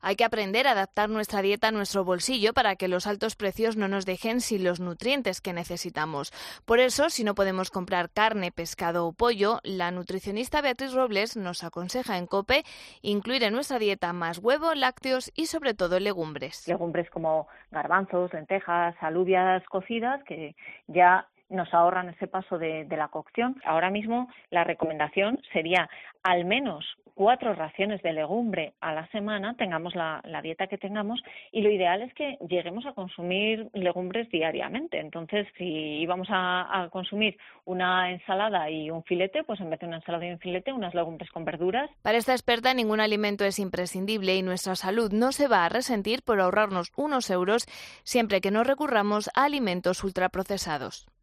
Hay que aprender a adaptar nuestra dieta a nuestro bolsillo para que los altos precios no nos dejen sin los nutrientes que necesitamos. Por eso, si no podemos comprar carne, pescado o pollo, la nutricionista Beatriz Robles nos aconseja en COPE incluir en nuestra dieta más huevo, lácteos y sobre todo legumbres. Legumbres como garbanzos, lentejas, alubias cocidas que ya nos ahorran ese paso de la cocción. Ahora mismo la recomendación sería al menos 4 raciones de legumbre a la semana, tengamos la dieta que tengamos, y lo ideal es que lleguemos a consumir legumbres diariamente. Entonces, si íbamos a consumir una ensalada y un filete, pues en vez de una ensalada y un filete, unas legumbres con verduras. Para esta experta, ningún alimento es imprescindible y nuestra salud no se va a resentir por ahorrarnos unos euros siempre que no recurramos a alimentos ultraprocesados.